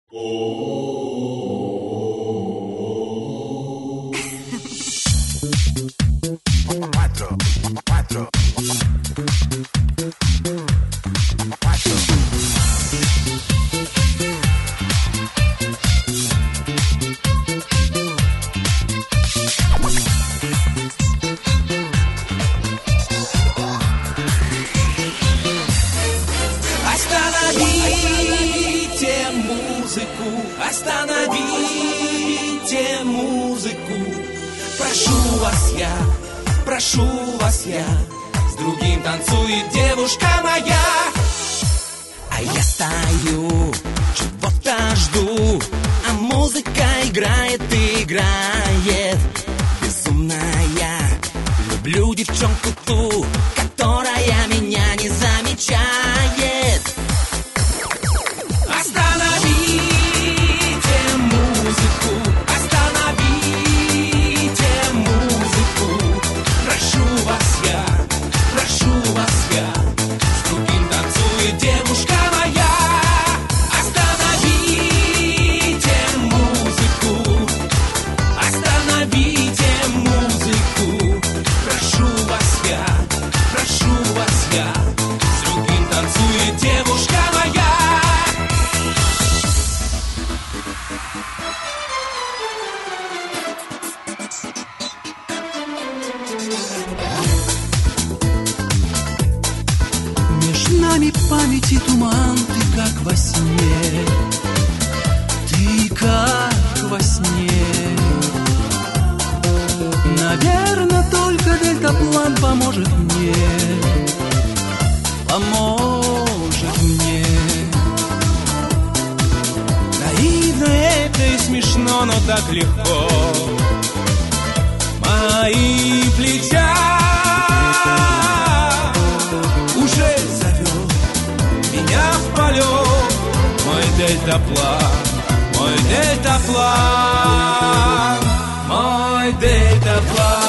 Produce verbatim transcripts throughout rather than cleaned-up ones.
Остановите музыку, прошу вас я, прошу вас я. С другим танцует девушка моя, а я стою, чего-то жду, а музыка играет и играет. Безумная, люблю девчонку ту, которая меня не замечает. Остановите музыку, остановите музыку, прошу вас я, прошу вас я. С другим танцует девушка моя. Остановите музыку, остановите музыку, прошу вас я, прошу вас я. С другим танцует девушка моя. Между нами памяти туман, ты как во сне, ты как во сне. Наверное, только дельтаплан поможет мне, поможет мне. Наивно это и смешно, но так легко. Мои плеча уже зовет меня в полет. Мой дельтаплан, мой дельтаплан, мой дельтаплан.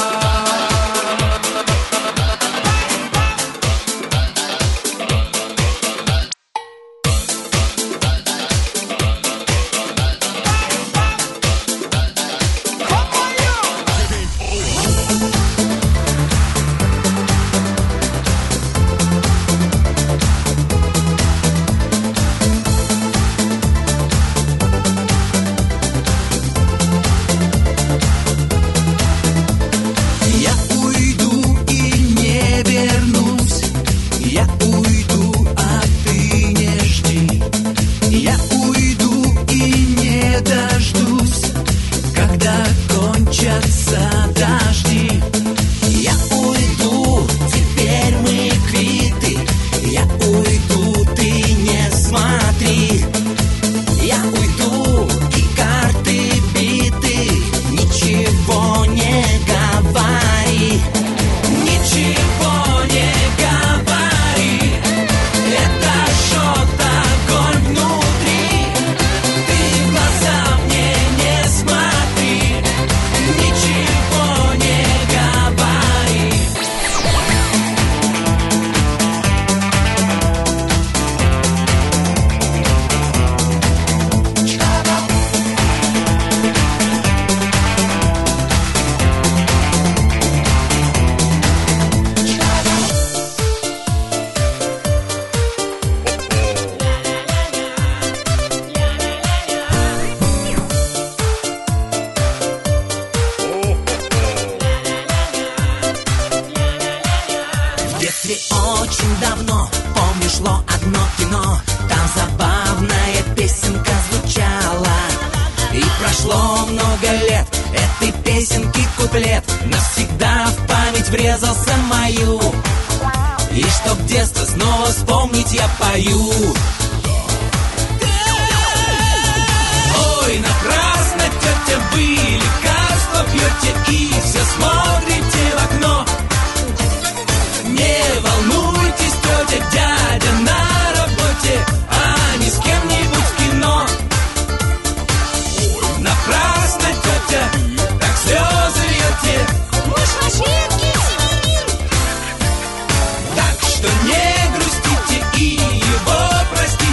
Очень давно, помню, шло одно кино. Там забавная песенка звучала. И прошло много лет, этой песенки куплет навсегда в память врезался мою. И чтоб детство снова вспомнить, я пою. Ой, напрасно, тетя, вы лекарства пьете и все смотрите в окно. Не волнуйтесь, тетя, дядя на работе, а не с кем-нибудь в кино. Ой, напрасно, тетя, так слезы льете. Муж ваш редкий семьянин. Так что не грустите и его простите.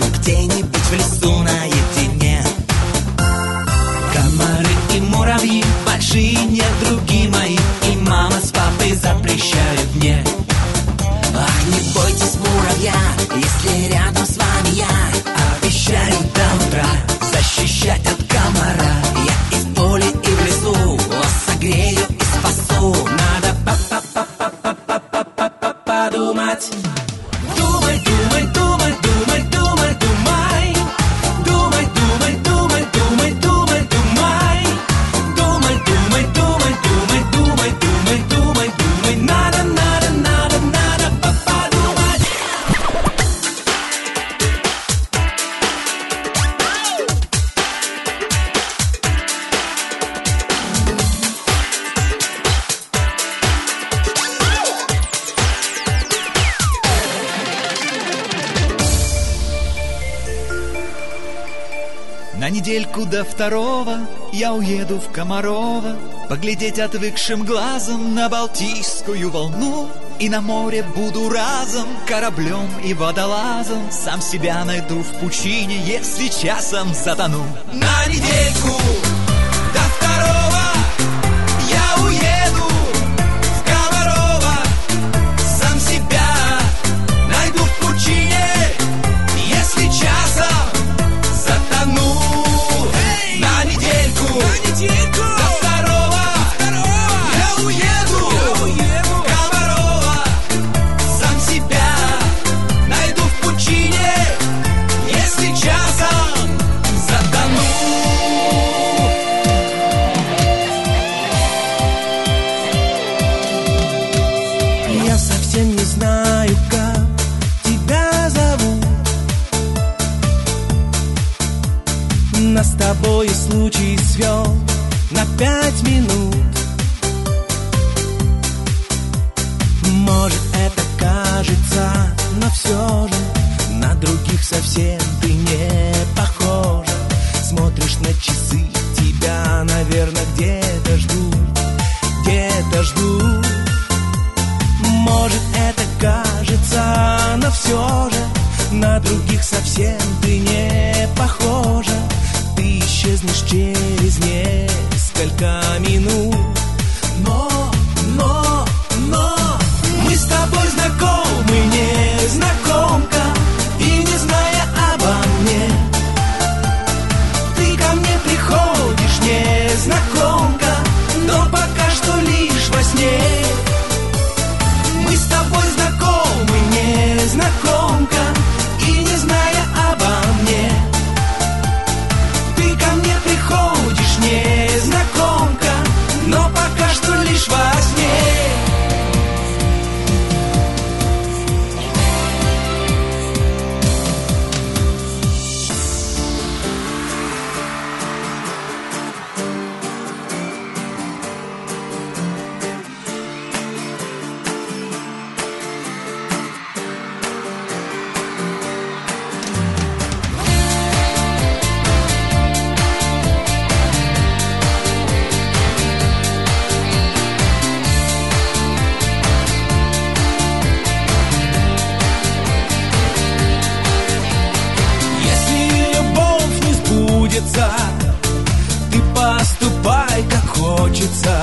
недельку где-нибудь в лесу наедине. Комары и муравьи, большие недруги мои, и мама с папой запрещают мне. Ах, не бойтесь, муравья, если рядом с вами я. Обещаю до утра защищать от комара. Я и в поле, и в лесу вас согрею и спасу. Надо па-па-па-па-па-па-па-подумать. Думай, думай, думай, думай, думай, думай. Думай, думай, думай, думай, думай, думай. Думай, думай, думай, думай, думай, думай, думай, думай. Надо, надо, надо, надо подумать. На недельку до второго я уеду в Комарово, поглядеть отвыкшим глазом на Балтийскую волну. И на море буду разом кораблем и водолазом. Сам себя найду в пучине, если часом затону. На недельку до второго я уеду в Комарово. Сам себя найду в пучине, если часом затону. На недельку до второго я уеду в Комарово. Сам себя найду в пучине, если часом затону. Я совсем не знаю, как тебя зовут. Нас с тобой случай свел на пять минут. Может, это кажется, но все же на других совсем ты не похожа. Смотришь на часы, тебя, наверное, где-то ждут, где-то ждут. Может, это кажется, но все же на других совсем ты не похожа. Ты исчезнешь через несколько минут. Но, но, но мы с тобой знакомы, незнакомка, и не зная обо мне, ты ко мне приходишь, незнакомка, но пока что лишь во сне. Мы с тобой знакомы, незнакомка, и не зная обо мне, ты ко мне приходишь, незнакомка, но пока что лишь во сне. Ты поступай, как хочется.